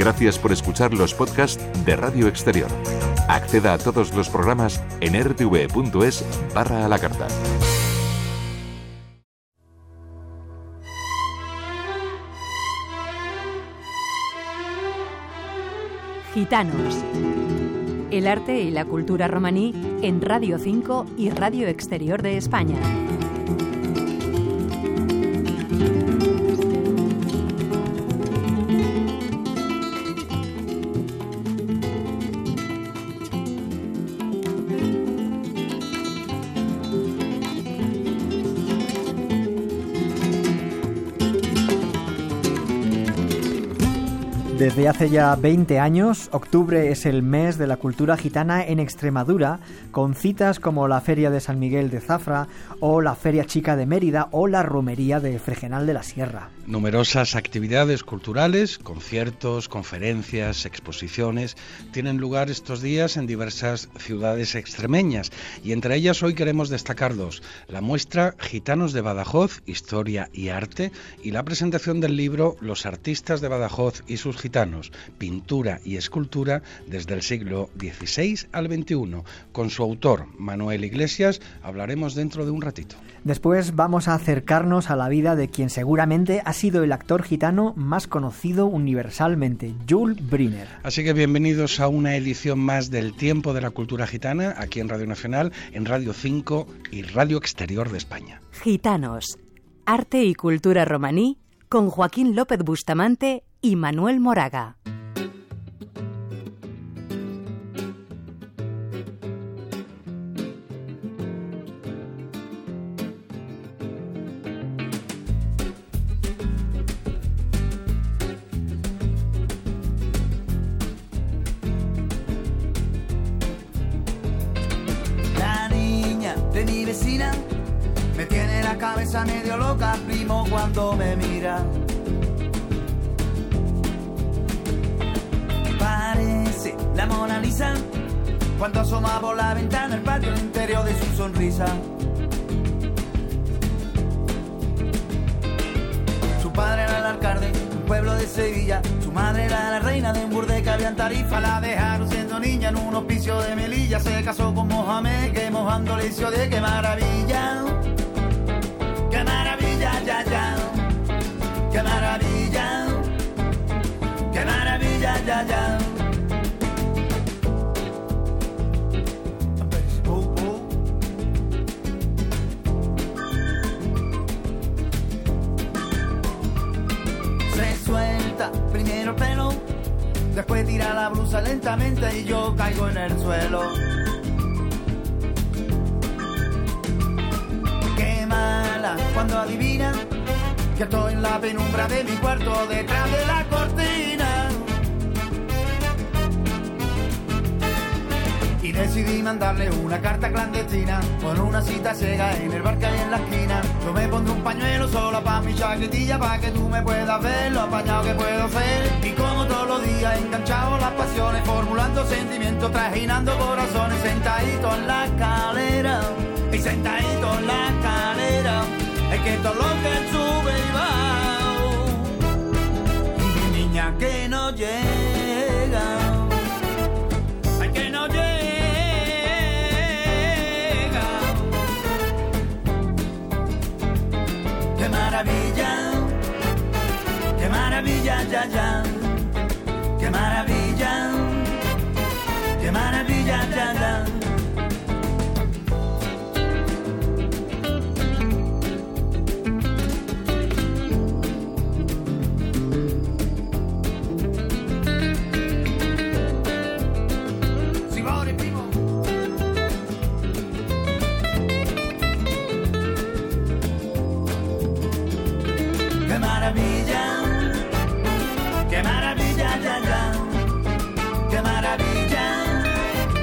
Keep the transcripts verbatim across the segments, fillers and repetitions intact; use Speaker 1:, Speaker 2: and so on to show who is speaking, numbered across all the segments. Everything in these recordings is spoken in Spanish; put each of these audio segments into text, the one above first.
Speaker 1: Gracias por escuchar los podcasts de Radio Exterior. Acceda a todos los programas en r t v punto es barra a la carta.
Speaker 2: Gitanos. El arte y la cultura romaní en Radio cinco y Radio Exterior de España.
Speaker 3: Desde hace ya veinte años, octubre es el mes de la cultura gitana en Extremadura, con citas como la Feria de San Miguel de Zafra, o la Feria Chica de Mérida, o la Romería de Fregenal de la Sierra.
Speaker 4: Numerosas actividades culturales, conciertos, conferencias, exposiciones, tienen lugar estos días en diversas ciudades extremeñas, y entre ellas hoy queremos destacar dos: la muestra Gitanos de Badajoz, Historia y Arte, y la presentación del libro Los artistas de Badajoz y sus gitanos, pintura y escultura desde el siglo dieciséis al veintiuno. Con su autor, Manuel Iglesias, hablaremos dentro de un ratito.
Speaker 3: Después vamos a acercarnos a la vida de quien seguramente ha sido el actor gitano más conocido universalmente, Jules Briner.
Speaker 4: Así que bienvenidos a una edición más del Tiempo de la Cultura Gitana, aquí en Radio Nacional, en Radio cinco y Radio Exterior de España.
Speaker 2: Gitanos, arte y cultura romaní, con Joaquín López Bustamante y Manuel Moraga.
Speaker 5: La niña de mi vecina me tiene la cabeza medio loca, primo, cuando me mira. Parece la Mona Lisa cuando asoma por la ventana el patio interior de su sonrisa. Su padre era el alcalde de un pueblo de Sevilla, su madre era la reina de un burdel que había en Tarifa. La dejaron siendo niña en un hospicio de Melilla, se casó con Mohamed que mojando le hizo de qué maravilla, qué maravilla, ya, ya, qué maravilla, qué maravilla, ya, ya. Se suelta primero el pelo, después tira la blusa lentamente y yo caigo en el suelo. Qué mala cuando adivina que estoy en la penumbra de mi cuarto detrás de la cortina. Y decidí mandarle una carta clandestina con una cita ciega en el bar que hay en la esquina. Yo me pondré un pañuelo solo pa' mi chaquetilla, pa' que tú me puedas ver lo apañado que puedo ser. Y como todos los días enganchado las pasiones, formulando sentimientos, trajinando corazones, sentadito en la escalera, y sentadito en la escalera, es que todo lo que sube y va, y mi niña que no llega, ay que no llega. Qué maravilla, qué maravilla, ya, ya, qué maravilla, qué maravilla, ya, ya. Qué maravilla, qué maravilla, ya, ya, qué maravilla,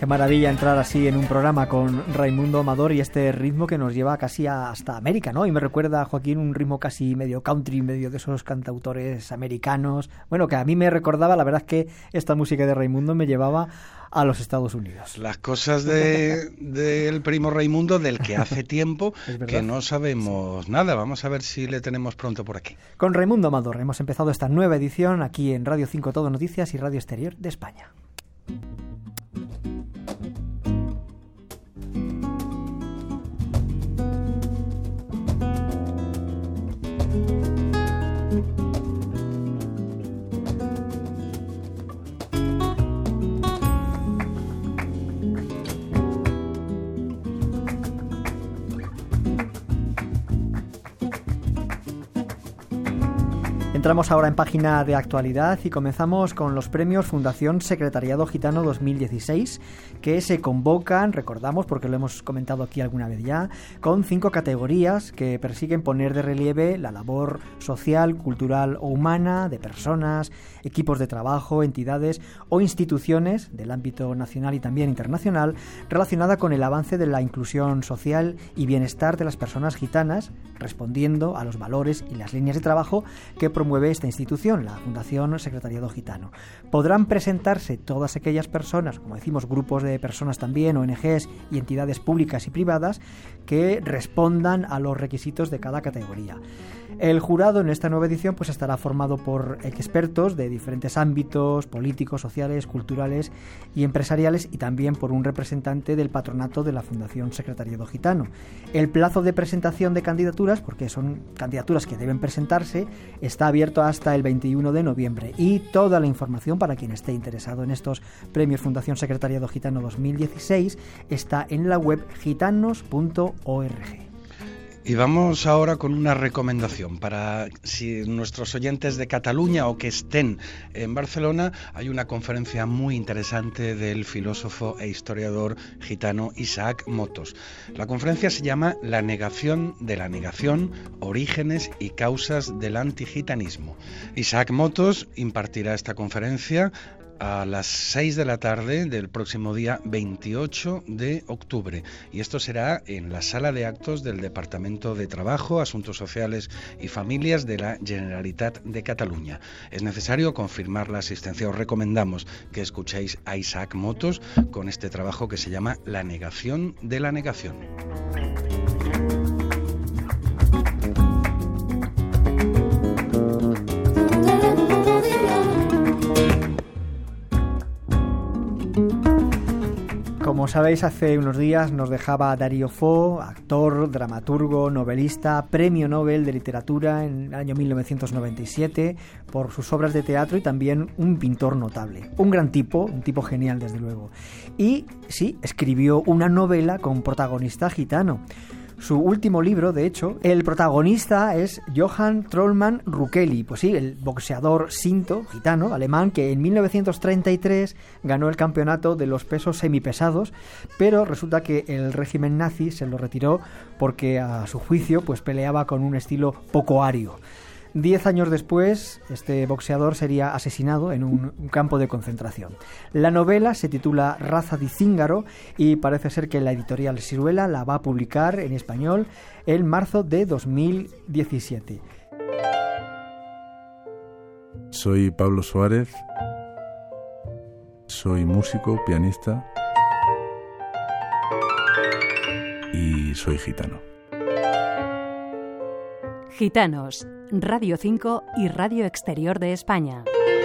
Speaker 3: maravilla entrar así en un programa con Raimundo Amador y este ritmo que nos lleva casi hasta América, ¿no? Y me recuerda, Joaquín, un ritmo casi medio country, medio de esos cantautores americanos. Bueno, que a mí me recordaba, la verdad es que esta música de Raimundo me llevaba a los Estados Unidos.
Speaker 4: Las cosas de del primo Raimundo, del que hace tiempo que no sabemos sí. nada. Vamos a ver si le tenemos pronto por aquí.
Speaker 3: Con Raimundo Amador hemos empezado esta nueva edición aquí en Radio cinco Todo Noticias y Radio Exterior de España. Entramos ahora en página de actualidad y comenzamos con los premios Fundación Secretariado Gitano dos mil dieciséis, que se convocan, recordamos porque lo hemos comentado aquí alguna vez ya, con cinco categorías que persiguen poner de relieve la labor social, cultural o humana de personas, equipos de trabajo, entidades o instituciones del ámbito nacional y también internacional relacionada con el avance de la inclusión social y bienestar de las personas gitanas, respondiendo a los valores y las líneas de trabajo que promueve esta institución, la Fundación Secretariado Gitano. Podrán presentarse todas aquellas personas, como decimos, grupos de personas también, O N Ges y entidades públicas y privadas que respondan a los requisitos de cada categoría. El jurado en esta nueva edición pues estará formado por expertos de diferentes ámbitos políticos, sociales, culturales y empresariales y también por un representante del patronato de la Fundación Secretariado Gitano. El plazo de presentación de candidaturas, porque son candidaturas que deben presentarse, está abierto hasta el veintiuno de noviembre y toda la información para quien esté interesado en estos premios Fundación Secretariado Gitano dos mil dieciséis está en la web gitanos punto org.
Speaker 4: Y vamos ahora con una recomendación para si nuestros oyentes de Cataluña o que estén en Barcelona. Hay una conferencia muy interesante del filósofo e historiador gitano Isaac Motos. La conferencia se llama La negación de la negación, orígenes y causas del antigitanismo. Isaac Motos impartirá esta conferencia a las seis de la tarde del próximo día veintiocho de octubre. Y esto será en la sala de actos del Departamento de Trabajo, Asuntos Sociales y Familias de la Generalitat de Cataluña. Es necesario confirmar la asistencia. Os recomendamos que escuchéis a Isaac Motos con este trabajo que se llama La negación de la negación.
Speaker 3: Como sabéis, hace unos días nos dejaba Darío Fo, actor, dramaturgo, novelista, premio Nobel de Literatura en el año mil novecientos noventa y siete por sus obras de teatro y también un pintor notable. Un gran tipo, un tipo genial desde luego. Y sí, escribió una novela con protagonista gitano. Su último libro, de hecho, el protagonista es Johann Trollmann Rukeli, pues sí, el boxeador sinto, gitano, alemán, que en mil novecientos treinta y tres ganó el campeonato de los pesos semipesados, pero resulta que el régimen nazi se lo retiró porque a su juicio pues peleaba con un estilo poco ario. Diez años después, este boxeador sería asesinado en un campo de concentración. La novela se titula Raza di Zíngaro y parece ser que la editorial Siruela la va a publicar en español en marzo de dos mil diecisiete.
Speaker 6: Soy Pablo Suárez, soy músico, pianista y soy gitano.
Speaker 2: Gitanos, Radio cinco y Radio Exterior de España.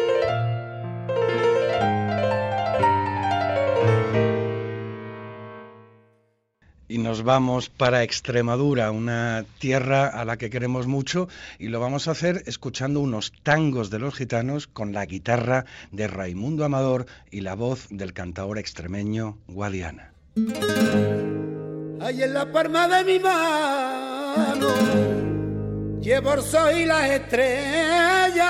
Speaker 4: Y nos vamos para Extremadura, una tierra a la que queremos mucho, y lo vamos a hacer escuchando unos tangos de los gitanos con la guitarra de Raimundo Amador y la voz del cantaor extremeño Guadiana.
Speaker 7: Ahí en la palma de mi mano llevo el sol y las estrellas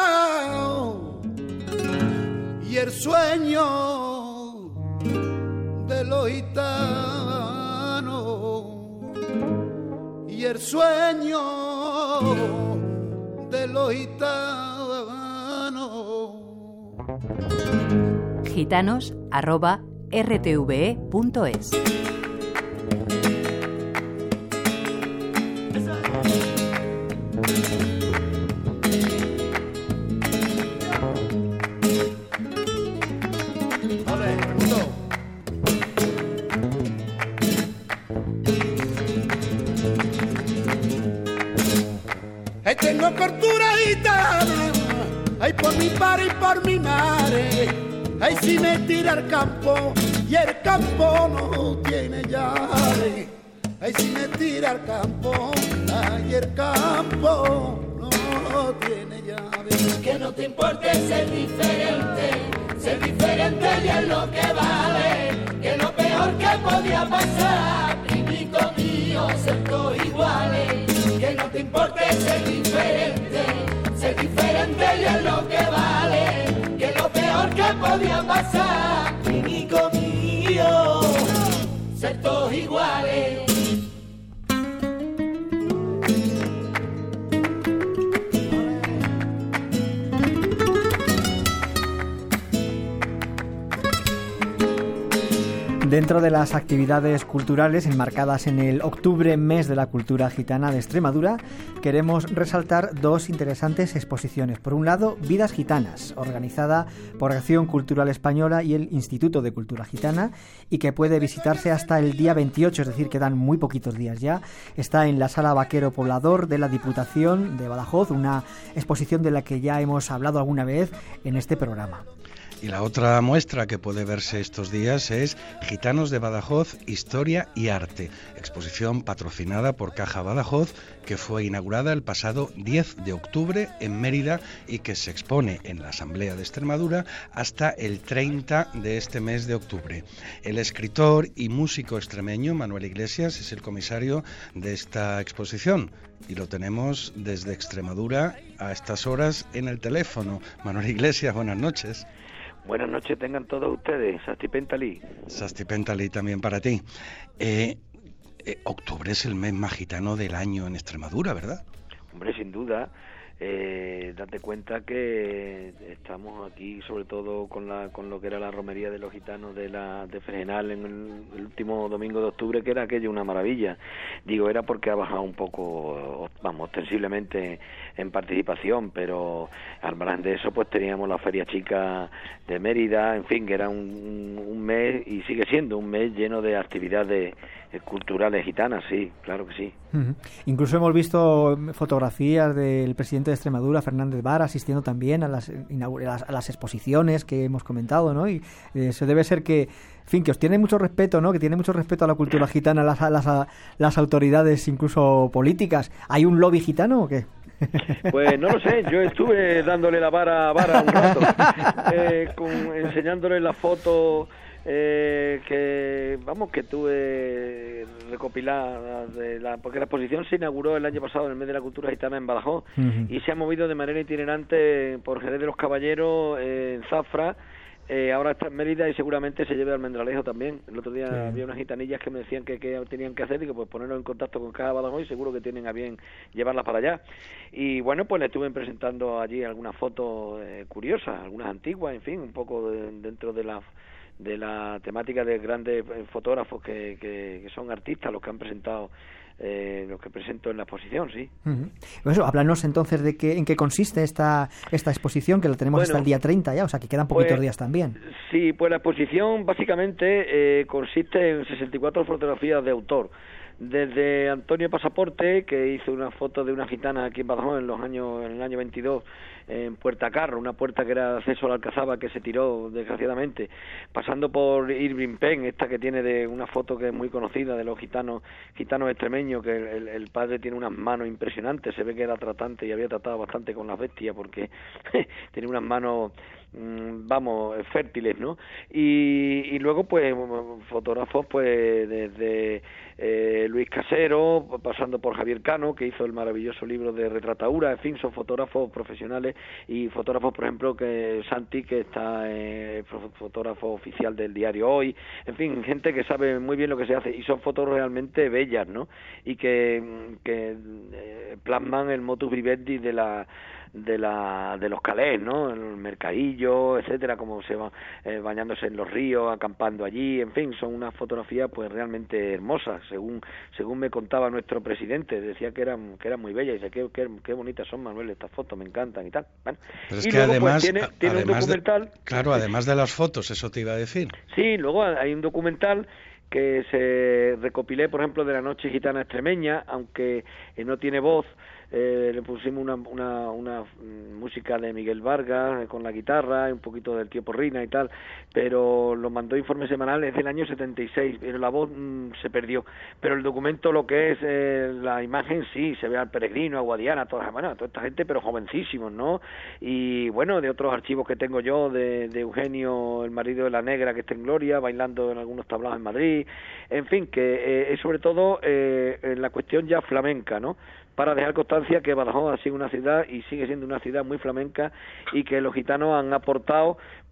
Speaker 7: y el sueño de los gitanos y el sueño de los gitanos.
Speaker 2: Gitanos arroba r t v e punto es.
Speaker 7: Ahí tengo cultura gitana, ahí por mi padre y por mi madre, ahí sí me tira al campo y el campo no tiene llave. Ahí sí me tira al campo, ahí el campo no tiene llave.
Speaker 8: Que no te importe ser diferente, ser diferente ya es lo que vale, que lo peor que podía pasar, primito mío, ser todos iguales. Que no te importe ser diferente, ser diferente ya es lo que vale, que lo peor que podía pasar, primito mío, ser todos iguales.
Speaker 3: Dentro de las actividades culturales enmarcadas en el octubre, mes de la cultura gitana de Extremadura, queremos resaltar dos interesantes exposiciones. Por un lado, Vidas Gitanas, organizada por Acción Cultural Española y el Instituto de Cultura Gitana, y que puede visitarse hasta el día veintiocho, es decir, quedan muy poquitos días ya. Está en la Sala Vaquero Poblador de la Diputación de Badajoz, una exposición de la que ya hemos hablado alguna vez en este programa.
Speaker 4: Y la otra muestra que puede verse estos días es Gitanos de Badajoz, Historia y Arte, exposición patrocinada por Caja Badajoz, que fue inaugurada el pasado diez de octubre en Mérida y que se expone en la Asamblea de Extremadura hasta el treinta de este mes de octubre. El escritor y músico extremeño Manuel Iglesias es el comisario de esta exposición y lo tenemos desde Extremadura a estas horas en el teléfono. Manuel Iglesias, buenas noches.
Speaker 9: Buenas noches tengan todos ustedes, Sasti Pentali.
Speaker 4: Sasti Pentali también para ti. Eh, eh, octubre es el mes más gitano del año en Extremadura, ¿verdad?
Speaker 9: Hombre, sin duda. Eh, date cuenta que estamos aquí sobre todo con la con lo que era la romería de los gitanos de la de Fregenal en el, el último domingo de octubre, que era aquello una maravilla. Digo, era porque ha bajado un poco, vamos, ostensiblemente en participación, pero al margen de eso pues teníamos la Feria Chica de Mérida, en fin, que era un, un mes y sigue siendo un mes lleno de actividades culturales gitanas, sí, claro que sí.
Speaker 3: Uh-huh. Incluso hemos visto fotografías del presidente de Extremadura, Fernández Vara, asistiendo también a las, a las exposiciones que hemos comentado, ¿no? Y eso debe ser que, en fin, que os tiene mucho respeto, ¿no? Que tiene mucho respeto a la cultura gitana, las, las, las autoridades, incluso políticas. ¿Hay un lobby gitano o qué?
Speaker 9: Pues no lo sé, yo estuve dándole la vara a Vara un rato, eh, con, enseñándole la foto eh, que, vamos, que tuve recopilada, de la, porque la exposición se inauguró el año pasado en el mes de la cultura gitana en Badajoz, uh-huh. y se ha movido de manera itinerante por Jerez de los Caballeros, eh, en Zafra. Eh, ahora está en Mérida y seguramente se lleve al Almendralejo también. El otro día sí. había unas gitanillas que me decían que, que tenían que hacer y que pues ponerlos en contacto con Caja Badajoz y seguro que tienen a bien llevarlas para allá. Y bueno, pues le estuve presentando allí algunas fotos eh, curiosas, algunas antiguas, en fin, un poco de, dentro de la de la temática de grandes fotógrafos que, que, que son artistas los que han presentado Eh, lo que presento en la exposición, sí.
Speaker 3: Uh-huh. Pues eso, háblanos entonces de qué, en qué consiste esta esta exposición, que la tenemos bueno, hasta el día treinta ya, o sea que quedan poquitos
Speaker 9: pues,
Speaker 3: días también.
Speaker 9: Sí, pues la exposición básicamente eh, consiste en sesenta y cuatro fotografías de autor. Desde Antonio Pasaporte, que hizo una foto de una gitana aquí en Badajoz en los años en el año veintidós, en Puerta Carro, una puerta que era acceso a la Alcazaba que se tiró desgraciadamente, pasando por Irving Penn, esta que tiene de una foto que es muy conocida de los gitanos gitanos extremeños, que el, el padre tiene unas manos impresionantes, se ve que era tratante y había tratado bastante con las bestias porque tiene unas manos vamos, fértiles, ¿no? Y, y luego pues fotógrafos pues desde eh, Luis Casero, pasando por Javier Cano, que hizo el maravilloso libro de Retrataura, en fin, son fotógrafos profesionales y fotógrafos, por ejemplo, que Santi, que está eh, fotógrafo oficial del diario Hoy, en fin, gente que sabe muy bien lo que se hace y son fotos realmente bellas, ¿no? Y que, que eh, plasman el motus vivendi de la de la de los calés, ¿no? El mercadillo, etcétera, como se va eh, bañándose en los ríos, acampando allí, en fin, son unas fotografías pues realmente hermosas, según según me contaba nuestro presidente, decía que eran que eran muy bellas, y dice qué, qué, qué bonitas son, Manuel, estas fotos, me encantan y tal. Bueno,
Speaker 4: pero es
Speaker 9: y
Speaker 4: que
Speaker 9: luego,
Speaker 4: además,
Speaker 9: pues, tiene, tiene
Speaker 4: además
Speaker 9: un documental.
Speaker 4: De, claro, además de las fotos, eso te iba a decir.
Speaker 9: Sí, luego hay un documental que se recopilé, por ejemplo, de la Noche Gitana Extremeña, aunque eh, no tiene voz. Eh, le pusimos una, una, una música de Miguel Vargas eh, con la guitarra, un poquito del Tío Porrina y tal, pero lo mandó Informe Semanal desde el año setenta y seis, pero la voz mmm, se perdió. Pero el documento, lo que es eh, la imagen, sí, se ve al Peregrino, a Guadiana, toda, bueno, toda esta gente, pero jovencísimos, ¿no? Y bueno, de otros archivos que tengo yo, de, de Eugenio, el marido de la negra, que está en Gloria, bailando en algunos tablaos en Madrid, en fin, que eh, es sobre todo eh, en la cuestión ya flamenca, ¿no? Para dejar constancia que Badajoz ha sido una ciudad y sigue siendo una ciudad muy flamenca, y que los gitanos han aportado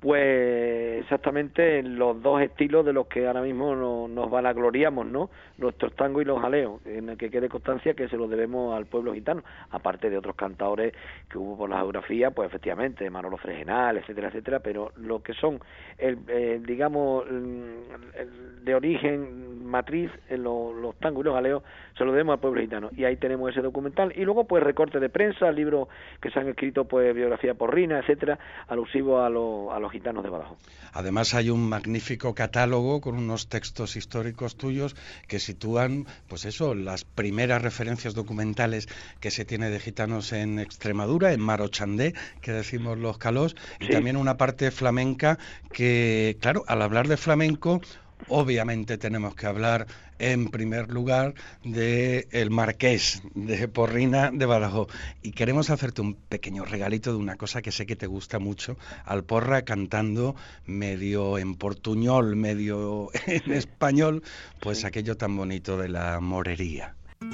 Speaker 9: pues exactamente en los dos estilos de los que ahora mismo nos, nos vanagloriamos, ¿no? Nuestros tangos y los jaleos, en el que quede constancia que se los debemos al pueblo gitano, aparte de otros cantadores que hubo por la geografía, pues efectivamente, Manolo Fregenal, etcétera, etcétera, pero lo que son, el, eh, digamos, el, el de origen, matriz, en lo, los tangos y los jaleos, se los debemos al pueblo gitano, y ahí tenemos ese documental, y luego pues recortes de prensa, libros que se han escrito, pues biografía porrina, etcétera, alusivos a los a los gitanos de Badajoz.
Speaker 4: Además hay un magnífico catálogo con unos textos históricos tuyos que sitúan, pues eso, las primeras referencias documentales que se tiene de gitanos en Extremadura, en Marochandé, que decimos los calós, y sí, también una parte flamenca que, claro, al hablar de flamenco, obviamente tenemos que hablar en primer lugar de el Marqués de Porrina de Badajoz, y queremos hacerte un pequeño regalito de una cosa que sé que te gusta mucho, Alporra cantando medio en portuñol, medio en español, pues sí, aquello tan bonito de la morería.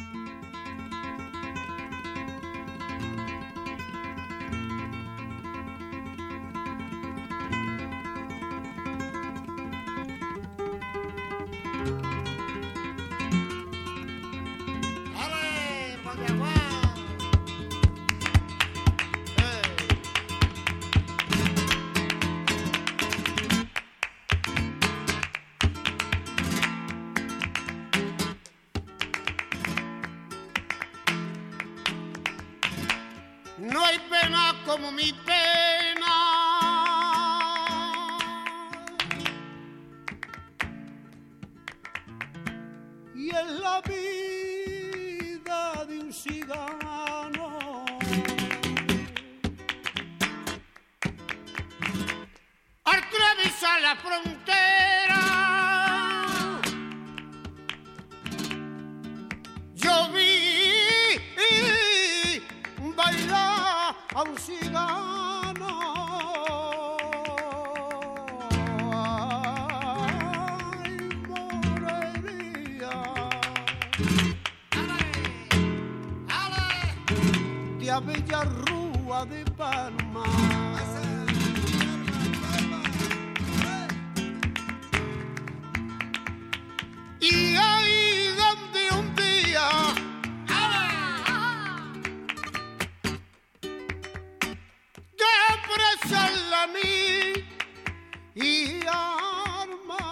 Speaker 7: No hay pena como mi pena, y es la vida de un cigano. Al atravesar la frontera, yo vi bailar a un cigano. Ay, morería, de a bella rúa de Palma. Y ahí donde un día a mí y arma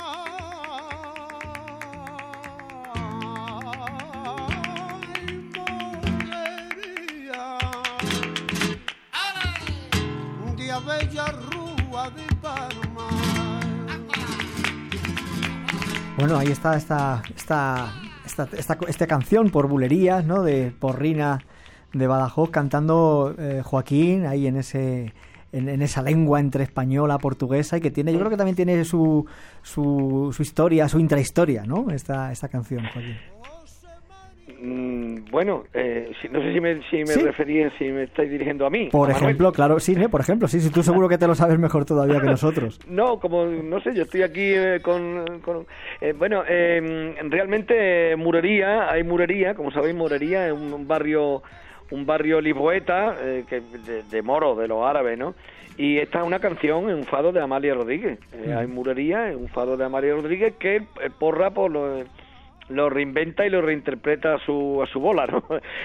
Speaker 7: de a bella rúa de Palma.
Speaker 3: Bueno, ahí está esta esta, esta, esta, esta canción por bulerías, ¿no?, de Porrina de Badajoz, cantando eh, Joaquín ahí en ese En, en esa lengua entre española, portuguesa, y que tiene, yo creo que también tiene su su, su historia, su intrahistoria, ¿no?, esta esta canción, Joaquín.
Speaker 9: Mm, bueno, eh, si, no sé si me, si me
Speaker 3: ¿Sí?
Speaker 9: referís, si me estáis dirigiendo a mí.
Speaker 3: Por
Speaker 9: a
Speaker 3: ejemplo,
Speaker 9: Manuel.
Speaker 3: claro, sí, ¿eh? Por ejemplo, sí, sí, tú seguro que te lo sabes mejor todavía que nosotros.
Speaker 9: No, como, no sé, yo estoy aquí eh, con... con eh, bueno, eh, realmente Murería, hay Murería, como sabéis, Murería es un, un barrio un barrio lisboeta, eh, que de, de moro, de los árabes, ¿no? Y esta es una canción, un fado de Amalia Rodríguez. Eh, hay Murería, es un fado de Amalia Rodríguez que eh, Porra, por lo, lo reinventa y lo reinterpreta a su a su bola, ¿no?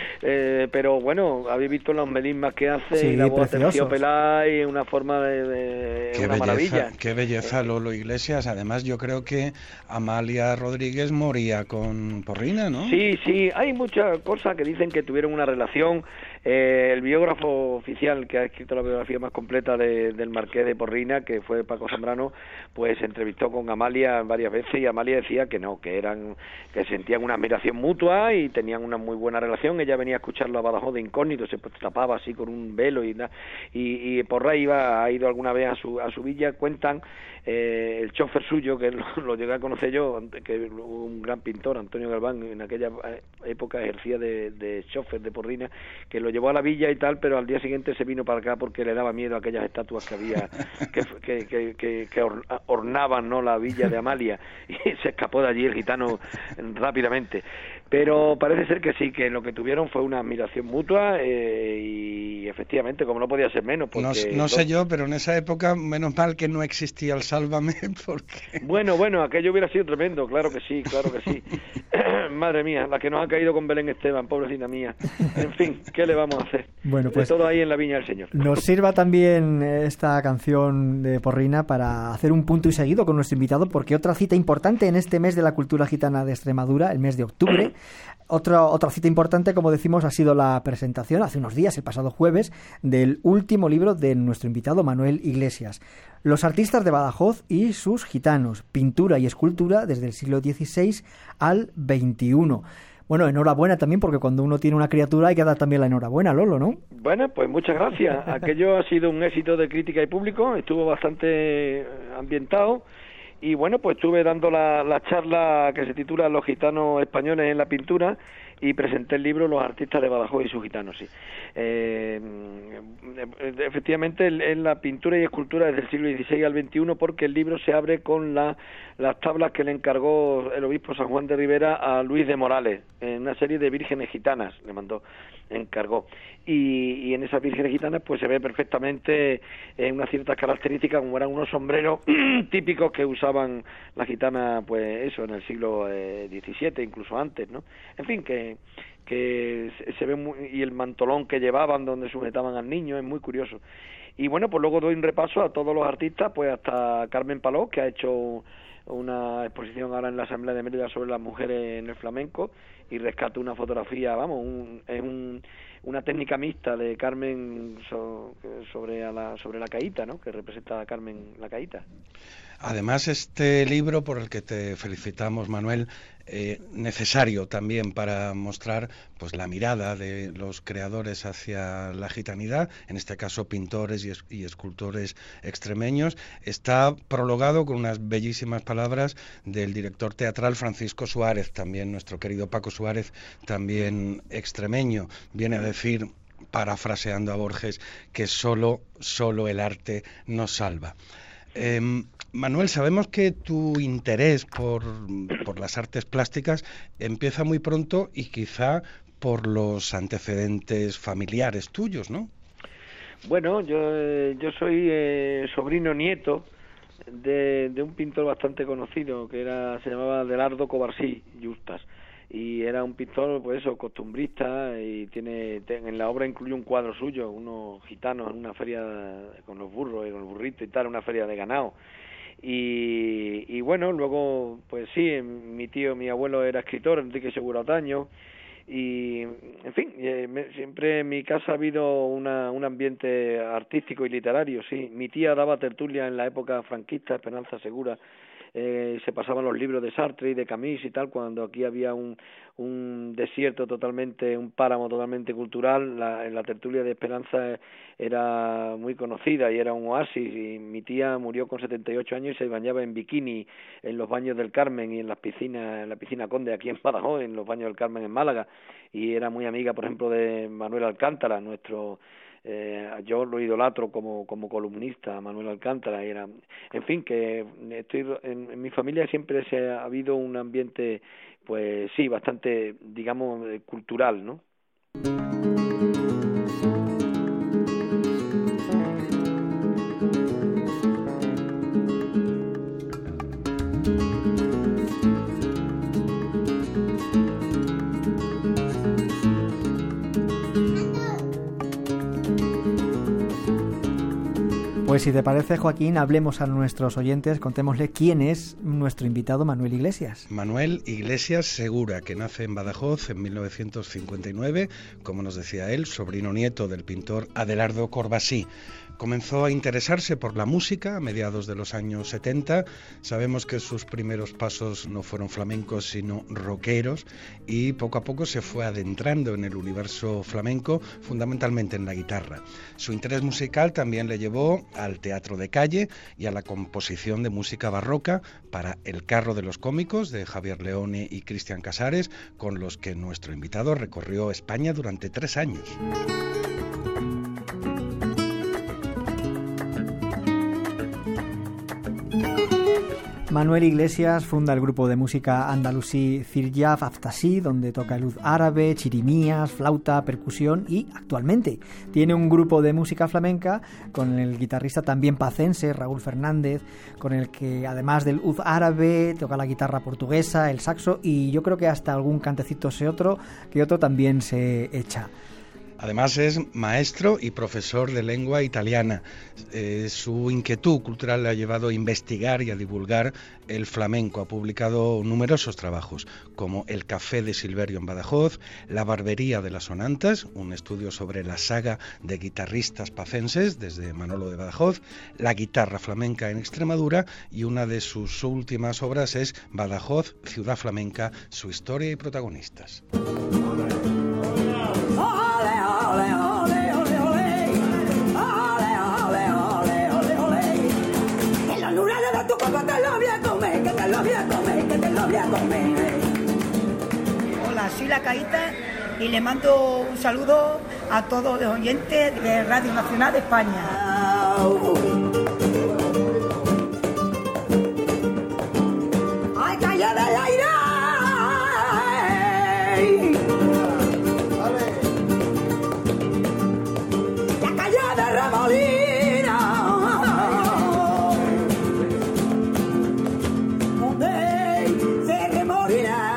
Speaker 9: Eh, pero bueno, habéis visto los melismas que hace,
Speaker 3: sí,
Speaker 9: y la voz
Speaker 3: preciosos.
Speaker 9: terciopelada y una forma de, de
Speaker 4: qué
Speaker 9: una
Speaker 4: belleza,
Speaker 9: maravilla.
Speaker 4: Qué belleza Lolo Iglesias. Además, yo creo que Amalia Rodríguez moría con Porrina, ¿no?
Speaker 9: Sí, sí, hay muchas cosas que dicen que tuvieron una relación. Eh, el biógrafo oficial que ha escrito la biografía más completa de, del Marqués de Porrina, que fue Paco Zambrano, pues se entrevistó con Amalia varias veces y Amalia decía que no, que eran que sentían una admiración mutua y tenían una muy buena relación. Ella venía a escucharlo a Badajoz de incógnito, se tapaba así con un velo y y, y Porra iba ha ido alguna vez a su a su villa. Cuentan eh, el chofer suyo, que lo, lo llegué a conocer yo, que un gran pintor, Antonio Galván, en aquella época ejercía de, de chofer de Porrina, que lo llevó a la villa y tal, pero al día siguiente se vino para acá porque le daba miedo a aquellas estatuas que había que, que, que, que, que ornaban, ¿no?, la villa de Amalia, y se escapó de allí el gitano rápidamente. Pero parece ser que sí, que lo que tuvieron fue una admiración mutua eh, y efectivamente, como no podía ser menos. Porque
Speaker 4: no no sé yo, pero en esa época, menos mal que no existía el Sálvame, porque...
Speaker 9: Bueno, bueno, aquello hubiera sido tremendo, claro que sí, claro que sí. Madre mía, la que nos ha caído con Belén Esteban, pobrecita mía. En fin, ¿qué le vamos a hacer?
Speaker 3: Bueno, pues
Speaker 9: de todo ahí en la viña del Señor.
Speaker 3: Nos sirva también esta canción de Porrina para hacer un punto y seguido con nuestro invitado, porque otra cita importante en este mes de la cultura gitana de Extremadura, el mes de octubre, otra, otra cita importante, como decimos, ha sido la presentación hace unos días, el pasado jueves, del último libro de nuestro invitado Manuel Iglesias. Los artistas de Badajoz y sus gitanos, pintura y escultura desde el siglo dieciséis al veintiuno. Bueno, enhorabuena también, porque cuando uno tiene una criatura hay que dar también la enhorabuena, Lolo, ¿no?
Speaker 9: Bueno, pues muchas gracias. Aquello ha sido un éxito de crítica y público, estuvo bastante ambientado. Y bueno, pues estuve dando la, la charla que se titula Los gitanos españoles en la pintura y presenté el libro Los artistas de Badajoz y sus gitanos, sí. Eh, efectivamente, en la pintura y escultura desde el siglo dieciséis al veintiuno, porque el libro se abre con la, las tablas que le encargó el obispo San Juan de Ribera a Luis de Morales, en una serie de vírgenes gitanas, le mandó, encargó. Y, y en esas vírgenes gitanas pues se ve perfectamente eh, unas ciertas características, como eran unos sombreros típicos que usaban las gitanas, pues eso, en el siglo eh, diecisiete, incluso antes, ¿no? En fin, que que se ve muy, y el mantolón que llevaban donde sujetaban al niño, es muy curioso. Y bueno, pues luego doy un repaso a todos los artistas, pues hasta Carmen Paló, que ha hecho una exposición ahora en la Asamblea de Mérida sobre las mujeres en el flamenco, y rescato una fotografía, vamos, un, es un, una técnica mixta de Carmen so, sobre a la sobre la caíta, ¿no?, que representa a Carmen la caíta.
Speaker 4: Además, este libro, por el que te felicitamos, Manuel, eh, necesario también para mostrar pues la mirada de los creadores hacia la gitanidad, en este caso pintores y, es, y escultores extremeños, está prologado con unas bellísimas palabras del director teatral Francisco Suárez, también nuestro querido Paco Suárez, también extremeño. Viene a decir, parafraseando a Borges, que solo, solo el arte nos salva. Eh, Manuel, sabemos que tu interés por, por las artes plásticas empieza muy pronto y quizá por los antecedentes familiares tuyos, ¿no?
Speaker 9: Bueno, yo, eh, yo soy eh, sobrino nieto de, de un pintor bastante conocido que era se llamaba Adelardo Covarsí Justas, y era un pintor, pues eso, costumbrista, y tiene en la obra incluye un cuadro suyo, unos gitanos en una feria con los burros y con el burrito y tal, una feria de ganado. Y, y bueno, luego, pues sí, mi tío, mi abuelo era escritor, Enrique Segura Otaño, y en fin, eh, me, siempre en mi casa ha habido una, un ambiente artístico y literario, sí. Mi tía daba tertulia en la época franquista, Esperanza Segura, eh, se pasaban los libros de Sartre y de Camus y tal, cuando aquí había un, un desierto totalmente, un páramo totalmente cultural. La, la tertulia de Esperanza era muy conocida y era un oasis, y mi tía murió con setenta y ocho años y se bañaba en bikini en los baños del Carmen y en las piscinas, en la piscina Conde aquí en Badajoz, en los baños del Carmen en Málaga, y era muy amiga, por ejemplo, de Manuel Alcántara, nuestro Eh, yo lo idolatro como como columnista, Manuel Alcántara, y era, en fin, que estoy en, en mi familia siempre se ha habido un ambiente, pues sí, bastante, digamos, cultural, ¿no?
Speaker 3: Pues si te parece, Joaquín, hablemos a nuestros oyentes, contémosle quién es nuestro invitado Manuel Iglesias.
Speaker 4: Manuel Iglesias Segura, que nace en Badajoz en mil novecientos cincuenta y nueve, como nos decía él, sobrino nieto del pintor Adelardo Corbasí. Comenzó a interesarse por la música a mediados de los años setenta. Sabemos que sus primeros pasos no fueron flamencos, sino rockeros, y poco a poco se fue adentrando en el universo flamenco, fundamentalmente en la guitarra. Su interés musical también le llevó al teatro de calle y a la composición de música barroca para El carro de los cómicos, de Javier Leone y Cristian Casares, con los que nuestro invitado recorrió España durante tres años.
Speaker 3: Manuel Iglesias funda el grupo de música andalusí Ziryaf Aftasí, donde toca el ud árabe, chirimías, flauta, percusión, y actualmente tiene un grupo de música flamenca con el guitarrista también pacense Raúl Fernández, con el que además del ud árabe toca la guitarra portuguesa, el saxo, y yo creo que hasta algún cantecito ese otro que otro también se echa.
Speaker 4: Además es maestro y profesor de lengua italiana. Eh, su inquietud cultural le ha llevado a investigar y a divulgar el flamenco. Ha publicado numerosos trabajos, como El café de Silverio en Badajoz, La barbería de las sonantas, un estudio sobre la saga de guitarristas pacenses desde Manolo de Badajoz, La guitarra flamenca en Extremadura, y una de sus últimas obras es Badajoz, ciudad flamenca, su historia y protagonistas.
Speaker 10: Hola, soy La Caíta y le mando un saludo a todos los oyentes de Radio Nacional de España. ¡Ay, calla del aire! ¡La calle de Remolina! Donde se remorirá.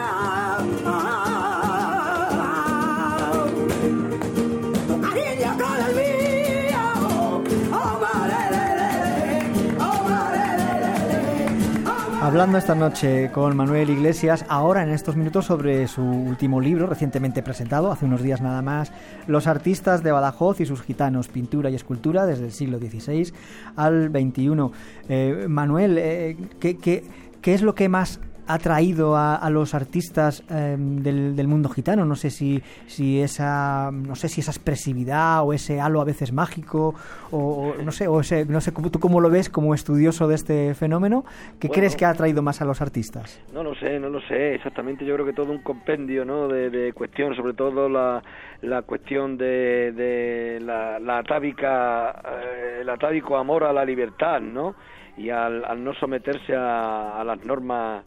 Speaker 3: Hablando esta noche con Manuel Iglesias, ahora en estos minutos sobre su último libro, recientemente presentado, hace unos días nada más, Los artistas de Badajoz y sus gitanos, pintura y escultura desde el siglo dieciséis al veintiuno. Eh, Manuel, eh, ¿qué, qué, ¿qué es lo que más ha traído a, a los artistas eh, del, del mundo gitano? No sé si, si esa, no sé si esa expresividad o ese halo a veces mágico, o, o no sé, o ese, no sé, tú cómo lo ves como estudioso de este fenómeno. ¿Qué bueno, crees que ha traído más a los artistas?
Speaker 9: No lo sé, no lo sé exactamente. Yo creo que todo un compendio, ¿no?, de, de cuestiones, sobre todo la, la cuestión de, de la, la atávica, eh, el atávico amor a la libertad, ¿no?, y al, al no someterse a, a las normas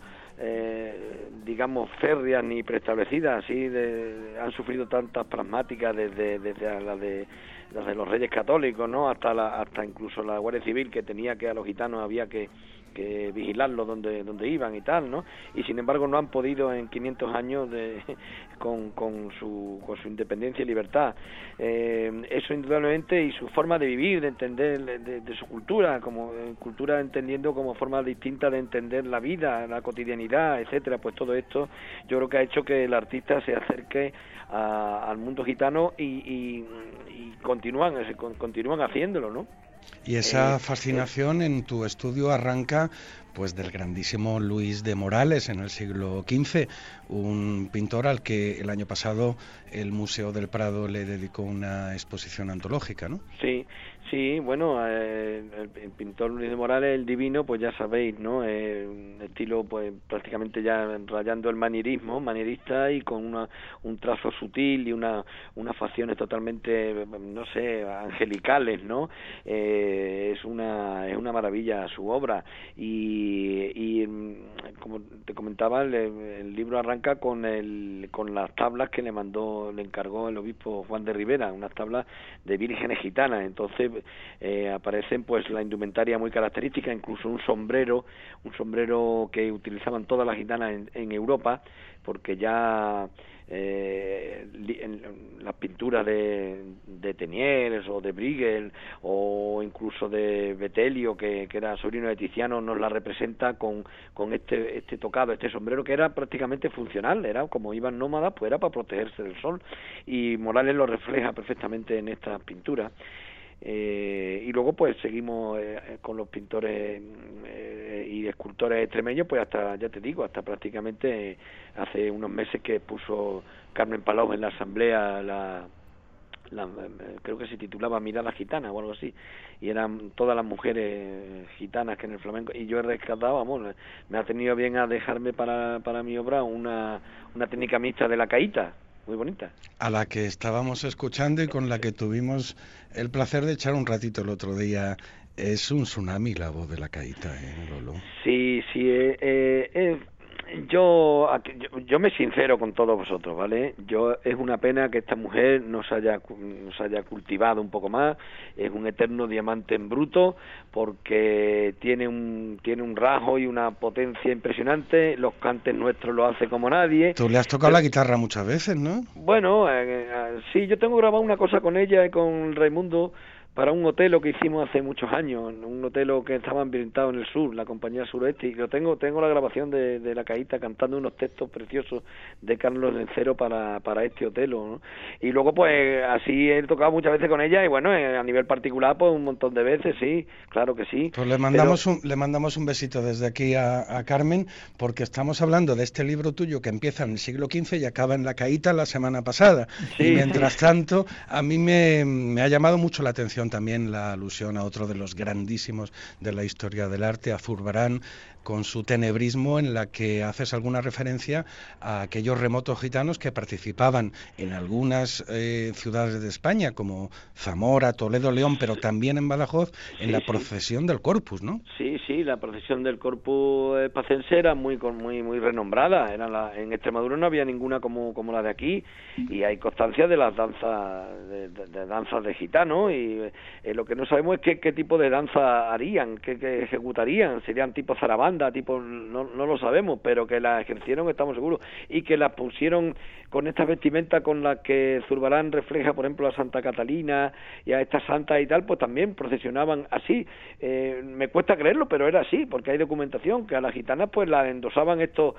Speaker 9: Eh, digamos férreas ni preestablecidas. Así de, han sufrido tantas pragmáticas desde desde la de desde los Reyes Católicos, ¿no?, hasta la, hasta incluso la Guardia Civil, que tenía que a los gitanos había que que vigilarlos donde donde iban y tal, ¿no? Y sin embargo no han podido en quinientos años de con, con su con su independencia y libertad. Eh, eso indudablemente, y su forma de vivir, de entender de, de su cultura, como eh, cultura entendiendo como forma distinta de entender la vida, la cotidianidad, etcétera. Pues todo esto yo creo que ha hecho que el artista se acerque a, al mundo gitano y, y, y continúan continúan haciéndolo, ¿no?
Speaker 4: Y esa fascinación en tu estudio arranca pues del grandísimo Luis de Morales en el siglo quince, un pintor al que el año pasado el Museo del Prado le dedicó una exposición antológica, ¿no?
Speaker 9: Sí, sí, bueno, eh, el, el pintor Luis de Morales, el divino, pues ya sabéis, ¿no? Eh, un estilo pues prácticamente ya rayando el manierismo, manierista, y con una, un trazo sutil y una unas facciones totalmente, no sé, angelicales, ¿no? Eh, es una es una maravilla su obra. Y Y, y como te comentaba, el, el libro arranca con el con las tablas que le mandó, le encargó el obispo Juan de Rivera, unas tablas de vírgenes gitanas. Entonces eh, aparecen pues la indumentaria muy característica, incluso un sombrero, un sombrero que utilizaban todas las gitanas en, en Europa, porque ya eh, en las pinturas de, de Teniers o de Bruegel o incluso de Betelio, que, que era sobrino de Tiziano, nos la representa con, con este, este tocado, este sombrero que era prácticamente funcional, era como iban nómadas, pues era para protegerse del sol, y Morales lo refleja perfectamente en estas pinturas. Eh, y luego pues seguimos eh, con los pintores eh, y escultores extremeños, pues hasta, ya te digo, hasta prácticamente eh, hace unos meses que puso Carmen Palou en la asamblea la, la creo que se titulaba Mirada Gitana o algo así, y eran todas las mujeres gitanas que en el flamenco, y yo he rescatado, vamos, me ha tenido bien a dejarme para, para mi obra una, una técnica mixta de la caíta, muy bonita.
Speaker 4: A la que estábamos escuchando y con la que tuvimos el placer de echar un ratito el otro día. Es un tsunami la voz de la caíta, ¿eh, Lolo?
Speaker 9: Sí, sí, eh, eh, eh, yo, yo yo me sincero con todos vosotros, ¿vale? Yo es una pena que esta mujer no se haya, no se haya cultivado un poco más, es un eterno diamante en bruto, porque tiene un tiene un rasgo y una potencia impresionante, los cantes nuestros lo hace como nadie.
Speaker 4: Tú le has tocado pero, la guitarra muchas veces, ¿no?
Speaker 9: Bueno, eh, eh, sí, yo tengo grabado una cosa con ella y con Raimundo, para un Otelo que hicimos hace muchos años, un Otelo que estaba ambientado en el sur, la compañía Suroeste, y lo tengo tengo la grabación de, de la caíta cantando unos textos preciosos de Carlos Lencero para, para este Otelo, ¿no? Y luego pues así he tocado muchas veces con ella, y bueno, a nivel particular pues un montón de veces, sí, claro que sí.
Speaker 4: Pues le mandamos pero... un, le mandamos un besito desde aquí a, a Carmen, porque estamos hablando de este libro tuyo que empieza en el siglo quince y acaba en la caíta la semana pasada, sí, y mientras sí. tanto a mí me, me ha llamado mucho la atención también la alusión a otro de los grandísimos de la historia del arte, a Zurbarán, con su tenebrismo, en la que haces alguna referencia a aquellos remotos gitanos que participaban en algunas eh, ciudades de España, como Zamora, Toledo, León, pero también en Badajoz, en sí, la procesión sí. del Corpus, ¿no?
Speaker 9: Sí, sí, la procesión del Corpus eh, pacense era muy muy muy renombrada. Era la, en Extremadura no había ninguna como como la de aquí, y hay constancia de las danzas de, de, de danzas de gitanos, y eh, lo que no sabemos es qué, qué tipo de danza harían, qué, qué ejecutarían, serían tipo zarabanda, tipo no, no lo sabemos, pero que la ejercieron estamos seguros, y que las pusieron con esta vestimenta con la que Zurbarán refleja, por ejemplo, a Santa Catalina y a estas santas y tal, pues también procesionaban así. Eh, me cuesta creerlo, pero era así, porque hay documentación que a las gitanas pues las endosaban estos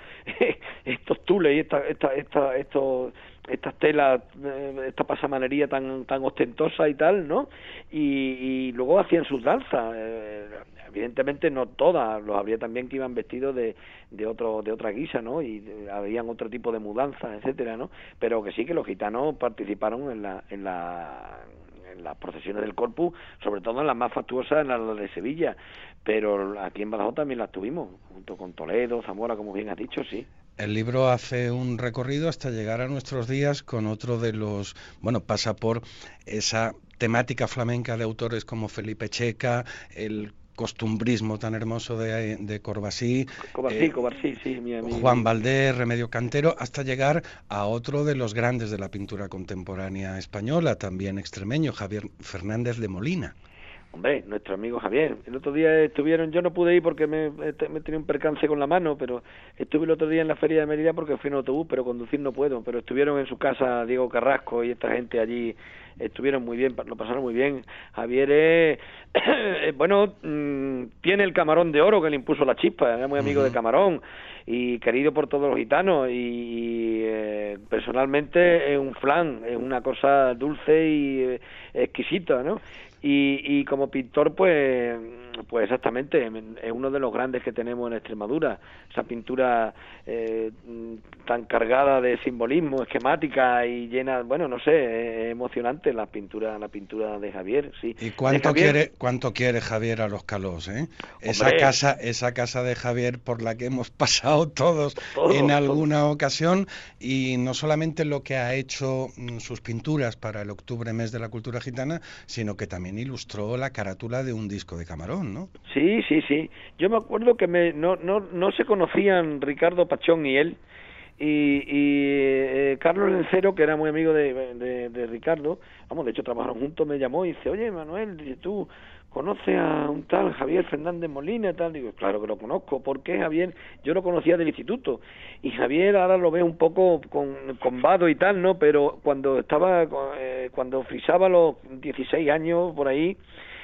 Speaker 9: estos tules y esta, esta, esta, estos estas telas, esta pasamanería tan tan ostentosa y tal, ¿no? Y, y luego hacían sus danzas. Eh, evidentemente no todas, los habría también que iban vestidos de de otro de otra guisa, ¿no? Y de, habían otro tipo de mudanzas, etcétera, ¿no? Pero que sí, que los gitanos participaron en la en la en las procesiones del Corpus, sobre todo en las más fastuosas, en las de Sevilla, pero aquí en Badajoz también las tuvimos, junto con Toledo, Zamora, como bien has dicho, sí.
Speaker 4: El libro hace un recorrido hasta llegar a nuestros días con otro de los, bueno, pasa por esa temática flamenca de autores como Felipe Checa, el costumbrismo tan hermoso de, de Corbasí,
Speaker 9: Corbasí, eh, Corbasí, sí, mi amigo.
Speaker 4: Juan Valdés, Remedio Cantero, hasta llegar a otro de los grandes de la pintura contemporánea española, también extremeño, Javier Fernández de Molina.
Speaker 9: Hombre, nuestro amigo Javier. El otro día estuvieron, yo no pude ir porque me, me tenía un percance con la mano, pero estuve el otro día en la Feria de Mérida porque fui en autobús, pero conducir no puedo. Pero estuvieron en su casa Diego Carrasco y esta gente allí, estuvieron muy bien, lo pasaron muy bien. Javier es, bueno, mmm, tiene el Camarón de Oro que le impuso la chispa, era muy amigo uh-huh. de Camarón y querido por todos los gitanos, y, y eh, personalmente es un flan, es una cosa dulce y eh, exquisita, ¿no? Y, y como pintor, pues pues exactamente, es uno de los grandes que tenemos en Extremadura, esa pintura eh, tan cargada de simbolismo, esquemática y llena, bueno, no sé, es emocionante la pintura la pintura de Javier, sí.
Speaker 4: ¿Y cuánto
Speaker 9: Javier,
Speaker 4: quiere cuánto quiere Javier a los Calós, eh? Esa hombre, casa esa casa de Javier por la que hemos pasado todos, todos en alguna todos. ocasión, y no solamente lo que ha hecho mm, sus pinturas para el octubre, mes de la cultura gitana, sino que también ilustró la carátula de un disco de Camarón, ¿no?
Speaker 9: Sí, sí, sí. Yo me acuerdo que me, no, no, no se conocían Ricardo Pachón y él, y, y eh, Carlos Lencero, que era muy amigo de, de, de Ricardo, vamos, de hecho trabajaron juntos, me llamó y dice, oye, Manuel, dice, tú, ¿conoce a un tal Javier Fernández Molina y tal? Digo, claro que lo conozco. ¿Por qué Javier? Yo lo conocía del instituto. Y Javier ahora lo veo un poco con, con vado y tal, ¿no? Pero cuando estaba, eh, cuando frisaba los dieciséis años, por ahí,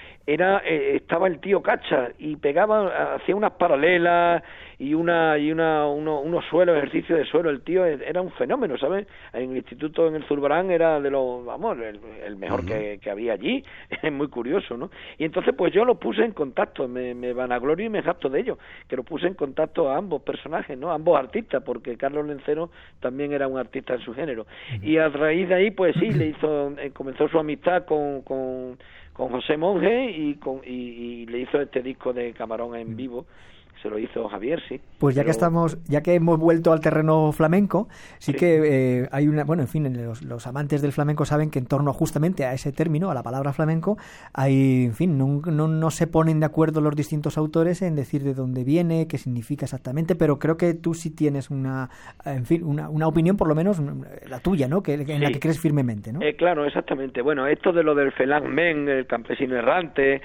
Speaker 9: era eh, estaba el tío Cacha y pegaba, hacía unas paralelas y una y una uno, unos suelos, ejercicios de suelo. El tío era un fenómeno, ¿sabes? En el instituto, en el Zurbarán, era de los, vamos, el, el mejor uh-huh. que, que había allí. Es muy curioso, ¿no? Y entonces pues yo lo puse en contacto, me, me vanaglorio y me jacto de ello, que lo puse en contacto a ambos personajes, ¿no? A ambos artistas, porque Carlos Lencero también era un artista en su género. Uh-huh. Y a raíz de ahí, pues sí, le hizo, eh, comenzó su amistad con, con con José Monge y, con, y, y le hizo este disco de Camarón en vivo. Se lo hizo Javier, sí.
Speaker 3: Pues ya Pero... que estamos, ya que hemos vuelto al terreno flamenco, sí, sí. que eh, hay una, bueno, en fin, los, los amantes del flamenco saben que en torno justamente a ese término, a la palabra flamenco, hay, en fin, no, no, no se ponen de acuerdo los distintos autores en decir de dónde viene, qué significa exactamente, pero creo que tú sí tienes una, en fin, una, una opinión, por lo menos la tuya, ¿no? Que, en sí. la que crees firmemente, ¿no?
Speaker 9: Eh, claro, exactamente. Bueno, esto de lo del felangmen, el campesino errante,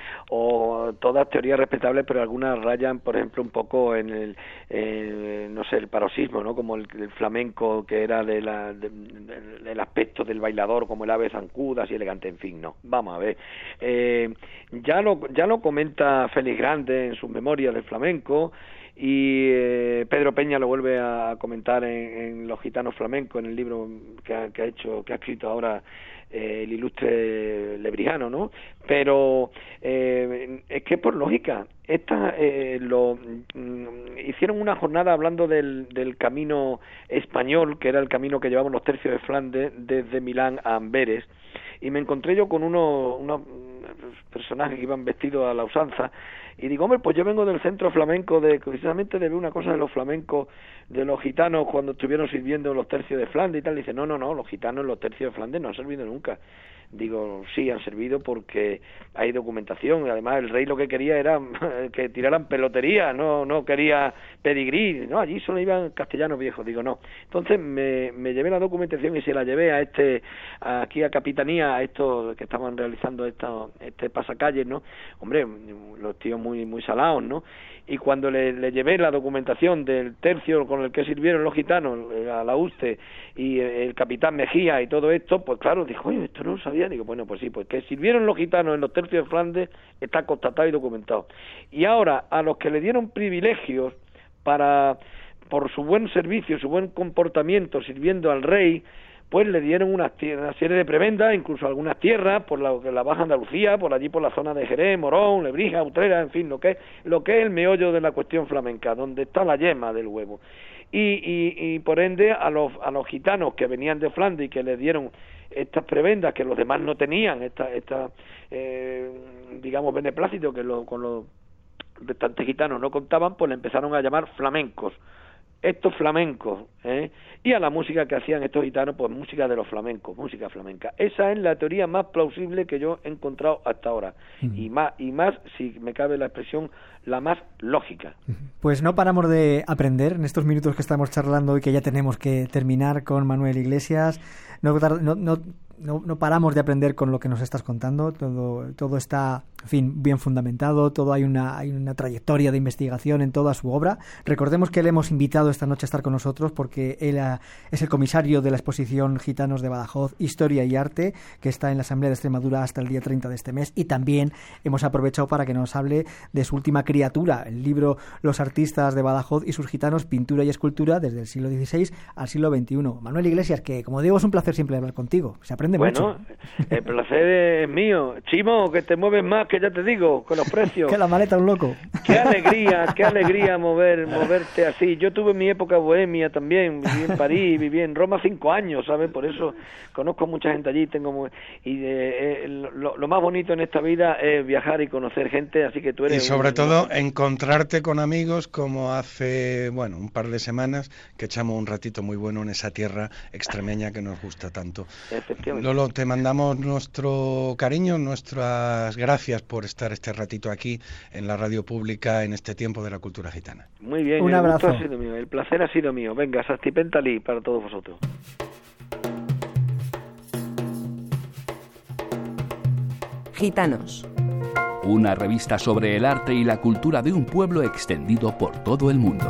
Speaker 9: o todas teorías respetables, pero algunas rayan, por ejemplo, un poco en el, eh, no sé, el paroxismo, ¿no? Como el, el flamenco, que era de la, de, de, del aspecto del bailador, como el ave zancuda, así elegante, en fin, no. Vamos a ver. Eh, ya lo ya lo comenta Félix Grande en sus memorias del flamenco, y eh, Pedro Peña lo vuelve a comentar en, en Los Gitanos Flamencos, en el libro que ha, que ha hecho, que ha escrito ahora eh, el ilustre Lebrijano, ¿no? Pero eh, es que por lógica, esta eh, lo mm, hicieron una jornada hablando del, del camino español, que era el camino que llevaban los tercios de Flandes desde Milán a Amberes, y me encontré yo con unos, unos personajes que iban vestidos a la usanza, y digo, hombre, pues yo vengo del centro flamenco, de precisamente de ver una cosa de los flamencos, de los gitanos cuando estuvieron sirviendo los tercios de Flandes y tal. Y dice, no, no, no, los gitanos los tercios de Flandes no han servido nunca. Digo, sí, han servido porque hay documentación, y además el rey lo que quería era que tiraran pelotería, no no quería pedigrí, no, allí solo iban castellanos viejos. Digo, no. Entonces me, me llevé la documentación y se la llevé a este, aquí a Capitanía, a estos que estaban realizando esta, este pasacalles, ¿no? Hombre, los tíos muy muy salados, ¿no? Y cuando le, le llevé la documentación del tercio con el que sirvieron los gitanos, a la Uste y el capitán Mejía y todo esto, pues claro, dijo, oye, esto no lo sabía. Digo, bueno, pues sí, pues que sirvieron los gitanos en los tercios de Flandes está constatado y documentado. Y ahora, a los que le dieron privilegios para, por su buen servicio, su buen comportamiento sirviendo al rey, pues le dieron una, una serie de prebendas, incluso algunas tierras, por la, la Baja Andalucía, por allí por la zona de Jerez, Morón, Lebrija, Utrera, en fin, lo que es, lo que es el meollo de la cuestión flamenca, donde está la yema del huevo. Y, y, y por ende, a los, a los gitanos que venían de Flandes y que les dieron estas prebendas que los demás no tenían, esta, esta eh, digamos, beneplácito que lo, con los restantes gitanos no contaban, pues le empezaron a llamar flamencos. Estos flamencos, ¿eh? Y a la música que hacían estos gitanos, pues música de los flamencos, música flamenca. Esa es la teoría más plausible que yo he encontrado hasta ahora, uh-huh. y más, y más, si me cabe la expresión, la más lógica.
Speaker 3: Pues no paramos de aprender en estos minutos que estamos charlando y que ya tenemos que terminar con Manuel Iglesias. No, no, no, no, no paramos de aprender con lo que nos estás contando. Todo, todo está, en fin, bien fundamentado. Todo hay una, hay una trayectoria de investigación en toda su obra. Recordemos que le hemos invitado esta noche a estar con nosotros porque él a, es el comisario de la exposición Gitanos de Badajoz, Historia y Arte, que está en la Asamblea de Extremadura hasta el día treinta de este mes. Y también hemos aprovechado para que nos hable de su última criatura, el libro Los artistas de Badajoz y sus gitanos, pintura y escultura desde el siglo dieciséis al siglo veintiuno. Manuel Iglesias, que como digo, es un placer siempre hablar contigo, se aprende
Speaker 9: bueno,
Speaker 3: mucho.
Speaker 9: Bueno, el placer es mío. Chimo, que te mueves más, que ya te digo, con los precios.
Speaker 3: Que la maleta un loco.
Speaker 9: Qué alegría, qué alegría mover, moverte así. Yo tuve mi época bohemia también, viví en París, viví en Roma cinco años, ¿sabes? Por eso conozco mucha gente allí, tengo y eh, lo, lo más bonito en esta vida es viajar y conocer gente, así que tú eres...
Speaker 4: Y sobre
Speaker 9: un,
Speaker 4: todo encontrarte con amigos como hace, bueno, un par de semanas que echamos un ratito muy bueno en esa tierra extremeña que nos gusta tanto.
Speaker 9: Efectivamente.
Speaker 4: Lolo, te mandamos nuestro cariño, nuestras gracias por estar este ratito aquí en la radio pública en este tiempo de la cultura gitana.
Speaker 9: Muy bien,
Speaker 3: un
Speaker 9: el
Speaker 3: abrazo.
Speaker 9: gusto ha sido mío, el placer ha sido mío. Venga, Sastipentali para todos vosotros.
Speaker 2: Gitanos.
Speaker 11: una revista sobre el arte y la cultura de un pueblo extendido por todo el mundo.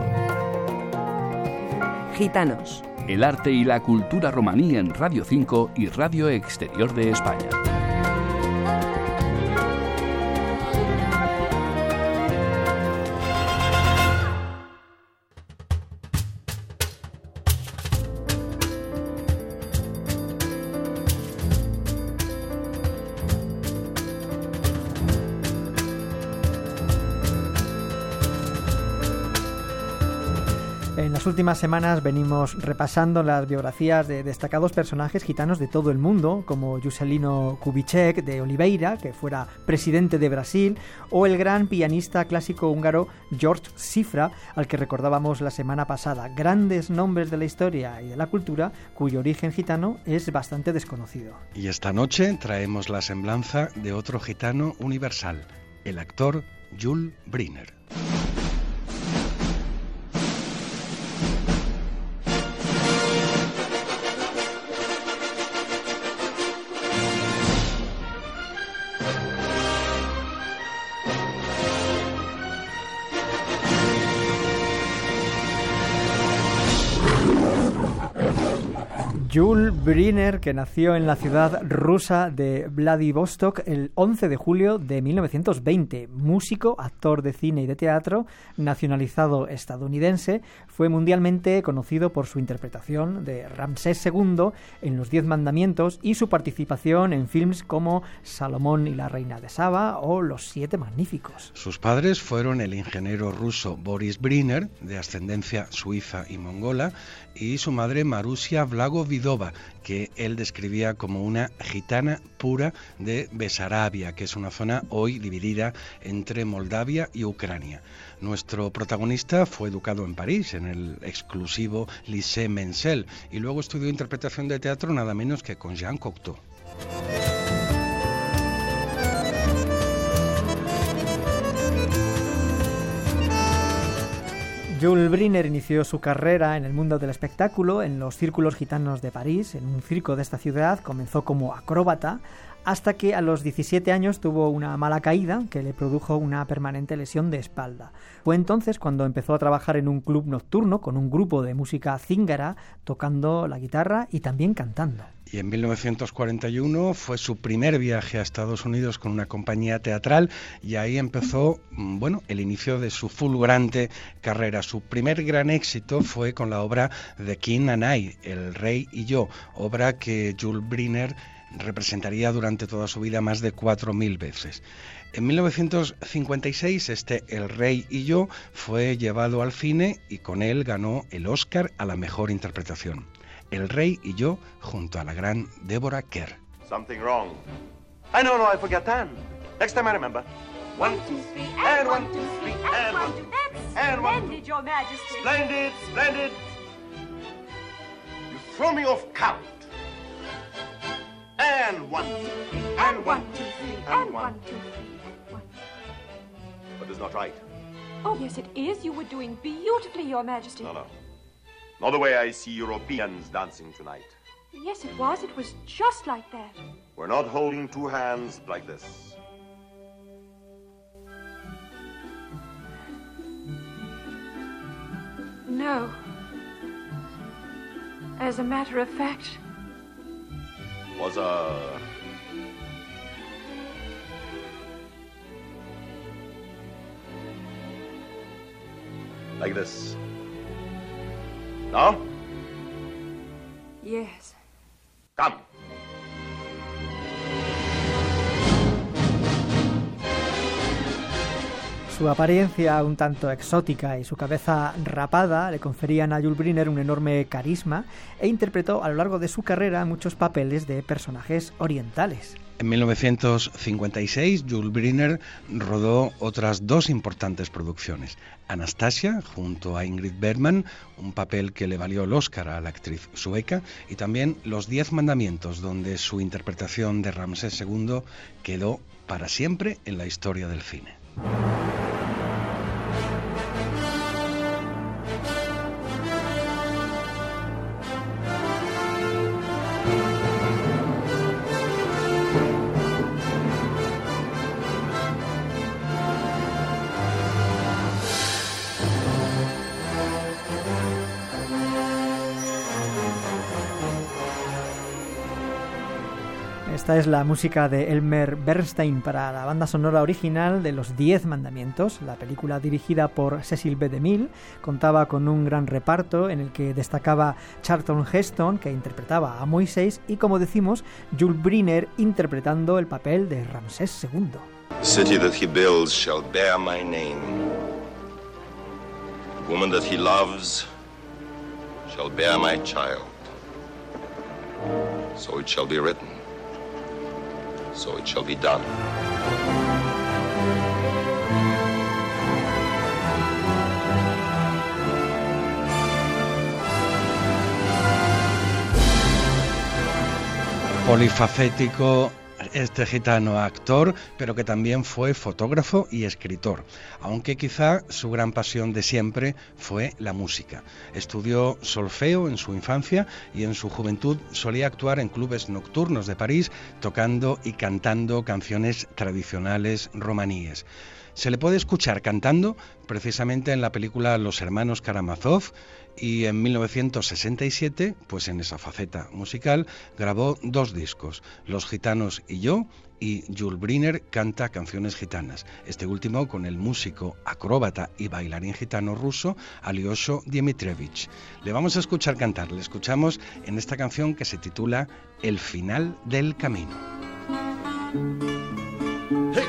Speaker 2: Gitanos.
Speaker 11: El arte y la cultura romaní en Radio cinco y Radio Exterior de España.
Speaker 3: En las últimas semanas venimos repasando las biografías de destacados personajes gitanos de todo el mundo, como Juscelino Kubitschek de Oliveira, que fuera presidente de Brasil, o el gran pianista clásico húngaro George Szifra, al que recordábamos la semana pasada. Grandes nombres de la historia y de la cultura cuyo origen gitano es bastante desconocido.
Speaker 4: Y esta noche traemos la semblanza de otro gitano universal, el actor Jules Briner.
Speaker 3: Jules Briner, que nació en la ciudad rusa de Vladivostok el once de julio de mil novecientos veinte, músico, actor de cine y de teatro, nacionalizado estadounidense, fue mundialmente conocido por su interpretación de Ramsés segundo en Los Diez Mandamientos y su participación en films como Salomón y la Reina de Saba o Los Siete Magníficos.
Speaker 4: Sus padres fueron el ingeniero ruso Boris Briner, de ascendencia suiza y mongola, y su madre Marusia Blagovidova, que él describía como una gitana pura de Besarabia, que es una zona hoy dividida entre Moldavia y Ucrania. Nuestro protagonista fue educado en París, en el exclusivo Lycée Mencel, y luego estudió interpretación de teatro nada menos que con Jean Cocteau.
Speaker 3: Jules Briner inició su carrera en el mundo del espectáculo, en los círculos gitanos de París, en un circo de esta ciudad. Comenzó como acróbata, hasta que a los diecisiete años tuvo una mala caída que le produjo una permanente lesión de espalda. Fue entonces cuando empezó a trabajar en un club nocturno con un grupo de música zíngara, tocando la guitarra y también cantando.
Speaker 4: Y en mil novecientos cuarenta y uno fue su primer viaje a Estados Unidos con una compañía teatral, y ahí empezó, bueno, el inicio de su fulgurante carrera. Su primer gran éxito fue con la obra The King and I, El Rey y Yo, obra que Jules Briner representaría durante toda su vida más de cuatro mil veces. En mil novecientos cincuenta y seis este El Rey y Yo fue llevado al cine y con él ganó el Oscar a la mejor interpretación. El Rey y Yo junto a la gran Deborah Kerr.
Speaker 12: Something wrong. I know, no, I forget that. Next time I remember. One, two, three, and one, two, three, and one, two, and one.
Speaker 13: Splendid, Your Majesty.
Speaker 12: Splendid, splendid. You throw me off count. And one, two, three, and one, two, three, and one, two, three, and one. But it's not right.
Speaker 13: Oh, yes, it is. You were doing beautifully, Your Majesty.
Speaker 12: No, no. Not the way I see Europeans dancing tonight.
Speaker 13: Yes, it was. It was just like that.
Speaker 12: We're not holding two hands like this.
Speaker 13: No. As a matter of fact...
Speaker 12: Was a... like this. No?
Speaker 13: Yes.
Speaker 12: Come.
Speaker 3: Su apariencia un tanto exótica y su cabeza rapada le conferían a Jules Briner un enorme carisma, e interpretó a lo largo de su carrera muchos papeles de personajes orientales.
Speaker 4: En mil novecientos cincuenta y seis, Jules Briner rodó otras dos importantes producciones. Anastasia, junto a Ingrid Bergman, un papel que le valió el Oscar a la actriz sueca, y también Los Diez Mandamientos, donde su interpretación de Ramsés segundo quedó para siempre en la historia del cine.
Speaker 3: Esta es la música de Elmer Bernstein para la banda sonora original de Los Diez Mandamientos. La película, dirigida por Cecil B. DeMille, contaba con un gran reparto en el que destacaba Charlton Heston, que interpretaba a Moisés, y, como decimos, Yul Brynner interpretando el papel de Ramsés segundo.
Speaker 14: The city that he builds shall bear my name. The woman that he loves shall bear my child. So it shall be written. So it shall be done.
Speaker 4: Polifacético este gitano actor, pero que también fue fotógrafo y escritor, aunque quizá su gran pasión de siempre fue la música. Estudió solfeo en su infancia y en su juventud solía actuar en clubes nocturnos de París, tocando y cantando canciones tradicionales romaníes. Se le puede escuchar cantando precisamente en la película Los Hermanos Karamazov, y en mil novecientos sesenta y siete, pues en esa faceta musical, grabó dos discos, Los Gitanos y yo, y Yul Brynner canta canciones gitanas, este último con el músico, acróbata y bailarín gitano ruso Alyosha Dmitrievich. Le vamos a escuchar cantar, le escuchamos en esta canción que se titula El final del camino.
Speaker 14: Hey,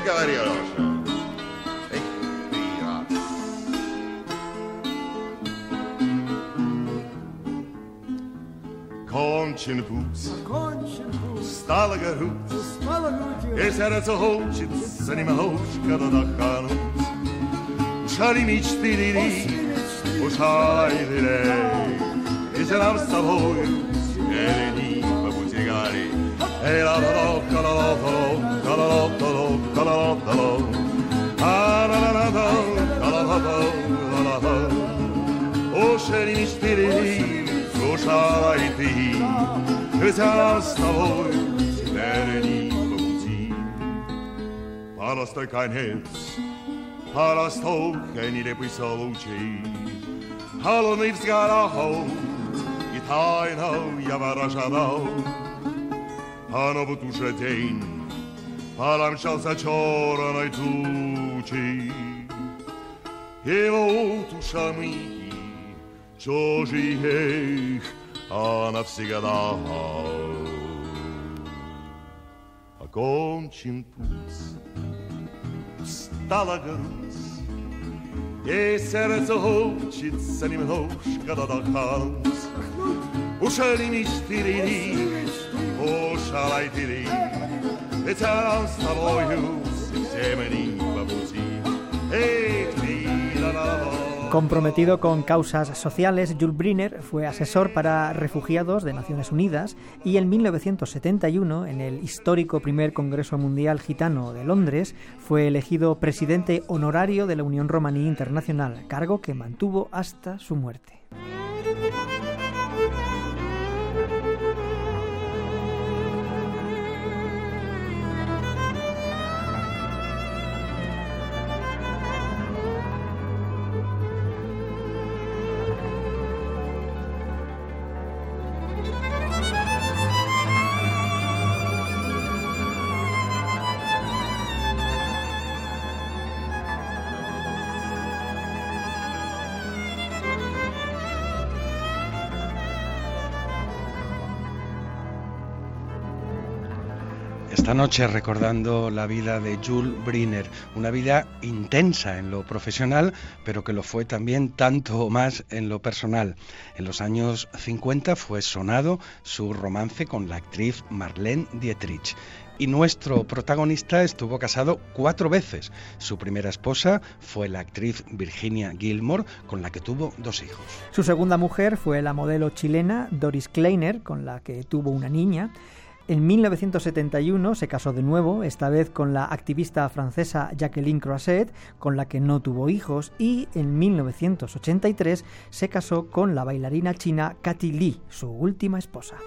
Speaker 14: Кончен путь, стало горуть, и сердце хочется немножко додохнуть. Ушали мечты лили, ушали лилей, и нам с тобою впереди по пути гори. Эй, ла-ла-ла, ла-ла-ла, ла-ла-ла, ла-ла-ла, ла-ла-ла, ла-ла-ла, ла-ла-ла. Ушали мечты лили, слушай ты, хотя с тобой теперь по пути. Простой конец, простой нелепый случай, холодный взгляд, и тайно я ворожал. А но вот уже день промчался черной тучей, и вот уж мы чужих, а навсегда. Окончен путь, устала грудь, и сердце хочется немножко додохнуть. Ушли мечты лили, ушалай ты ли, ведь нам с тобою все мы по пути. Эх, ты, да-да-да.
Speaker 3: Comprometido con causas sociales, Yul Brynner fue asesor para refugiados de Naciones Unidas y en mil novecientos setenta y uno, en el histórico primer Congreso Mundial Gitano de Londres, fue elegido presidente honorario de la Unión Romaní Internacional, cargo que mantuvo hasta su muerte.
Speaker 4: Esta noche recordando la vida de Yul Brynner, una vida intensa en lo profesional, pero que lo fue también tanto o más en lo personal. En los años cincuenta fue sonado su romance con la actriz Marlene Dietrich. Y nuestro protagonista estuvo casado cuatro veces. Su primera esposa fue la actriz Virginia Gilmore, con la que tuvo dos hijos.
Speaker 3: Su segunda mujer fue la modelo chilena Doris Kleiner, con la que tuvo una niña. En mil novecientos setenta y uno se casó de nuevo, esta vez con la activista francesa Jacqueline Croisset, con la que no tuvo hijos, y en mil novecientos ochenta y tres se casó con la bailarina china Katy Lee, su última esposa.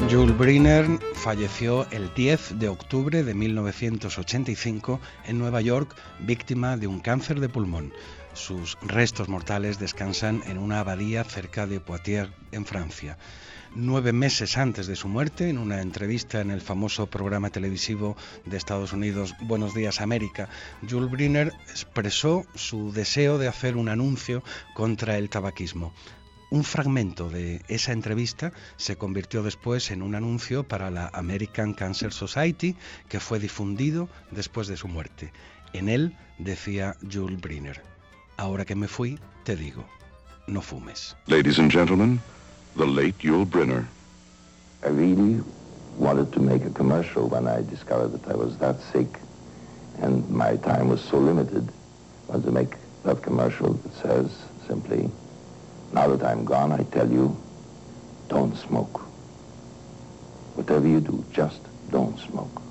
Speaker 4: Jules Briner falleció el diez de octubre de mil novecientos ochenta y cinco en Nueva York, víctima de un cáncer de pulmón. Sus restos mortales descansan en una abadía cerca de Poitiers, en Francia. Nueve meses antes de su muerte, en una entrevista en el famoso programa televisivo de Estados Unidos, Buenos Días América, Jules Briner expresó su deseo de hacer un anuncio contra el tabaquismo. Un fragmento de esa entrevista se convirtió después en un anuncio para la American Cancer Society, que fue difundido después de su muerte. En él decía Jules Briner: ahora que me fui, te digo, no fumes.
Speaker 14: Ladies and gentlemen, the late Jules Briner.
Speaker 15: I really wanted to make a commercial when I discovered that I was that sick and my time was so limited. I wanted to make that commercial that says simply, now that I'm gone, I tell you, don't smoke. Whatever you do, just don't smoke.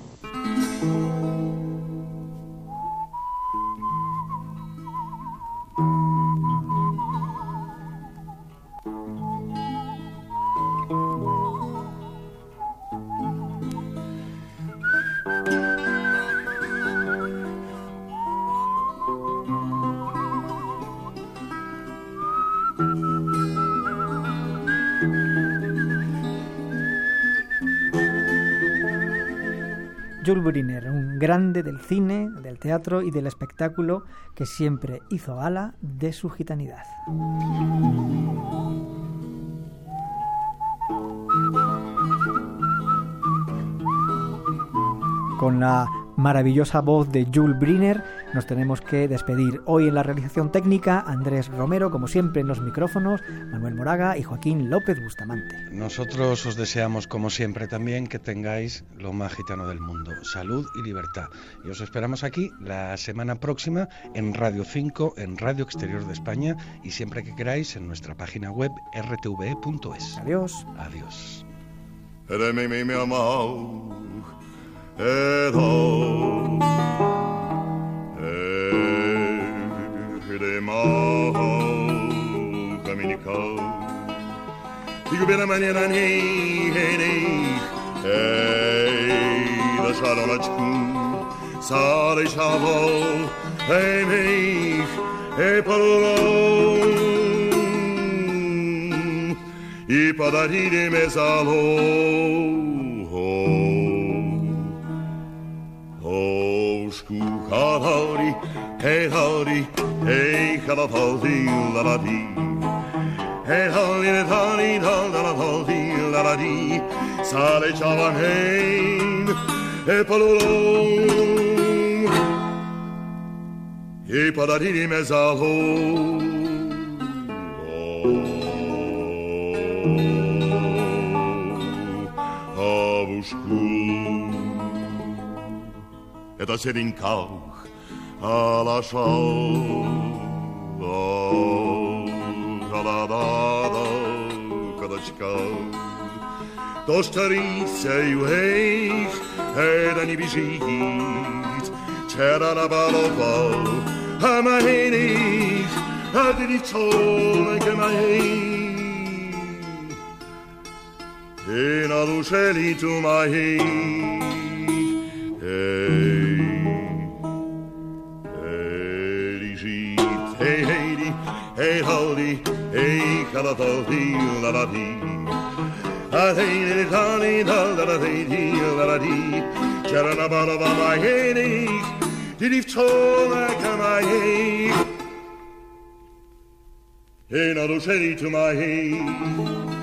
Speaker 3: Jules Briner, un grande del cine, del teatro y del espectáculo que siempre hizo gala de su gitanidad. Con la maravillosa voz de Jules Briner nos tenemos que despedir. Hoy en la realización técnica, Andrés Romero, como siempre en los micrófonos, Manuel Moraga y Joaquín López Bustamante.
Speaker 4: Nosotros os deseamos, como siempre, también que tengáis lo más gitano del mundo, salud y libertad. Y os esperamos aquí la semana próxima en Radio cinco, en Radio Exterior de España, y siempre que queráis en nuestra página web r t v punto es.
Speaker 3: Adiós.
Speaker 4: Adiós.
Speaker 16: Edo Edemo Dominico Digo bene maniera ni heni Ei da shalomachku Sare shavo Ei mich E parolo I padarire mesalo Howdy, hey howdy, hey howdy, la la dee. Hey howdy, howdy, howdy, la la dee. Sale chavan hey, hey palolom. Hey padadini mezalo. Havushku. Это сереньках, а la шау, калада, кадачка. То старіться й гейх, еда не біжить, чера на балова, а магеніх, а дивічонка магеніх. І на душе літу магеніх, ей. Hey, hey, hey, howdy, hey, calatodi, la la dee. Ah, hey, honey, la la dee, la la dee. Charanabala, my hey, did you tell like my hey? Hey, not to say to my hey.